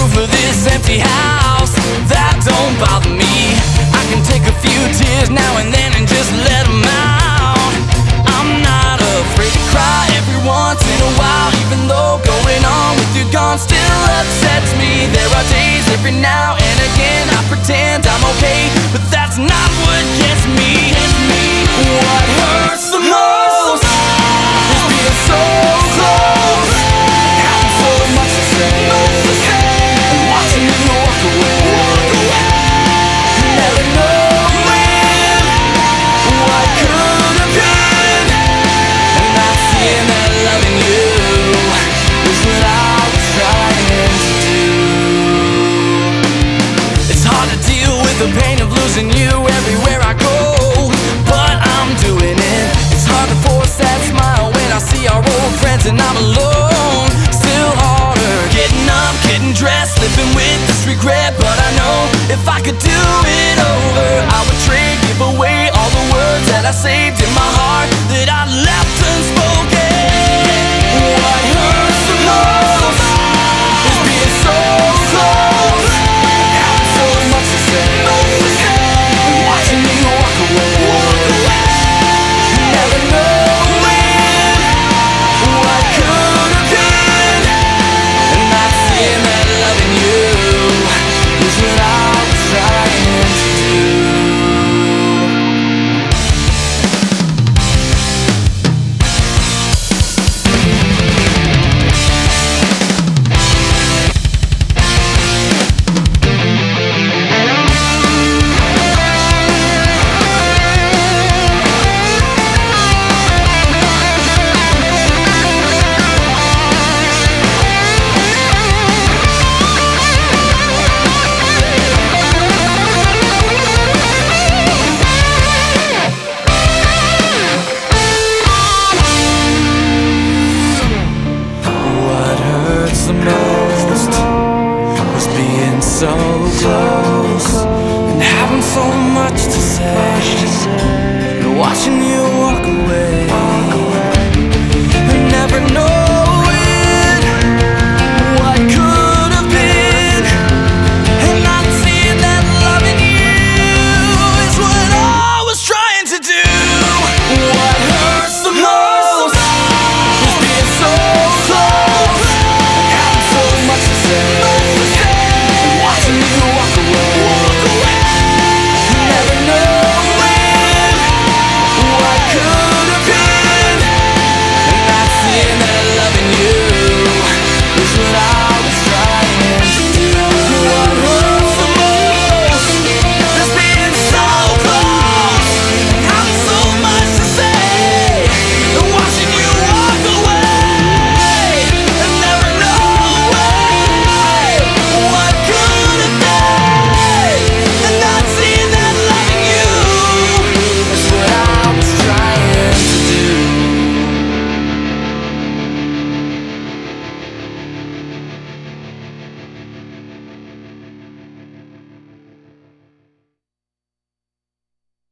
roof of this empty house. That don't bother me. I can take a few tears now and then and just let them out. I'm not afraid to cry every once in a while, even though going on with you gone still upsets me. There are days every now and again I pretend I'm okay, but that's not what gets me. What hurts the most is being so close, having so much to say, and watching you walk away, never knowing what could have been, and not seeing that loving you is what I was trying to do. It's hard to deal with the pain of losing you everywhere I go, but I'm doing it. It's hard to force that smile when I see our old friends and I'm alone. Still harder getting up, getting dressed, living with this regret. But I know if I could do it over, I would trade, give away all the words that I saved in my heart that I left unspoken. What hurts the most is being so close, having so much to say, and watching you walk away, never knowing what could have been, and not seeing that loving you is what I was trying to do. What hurts the most was being so close.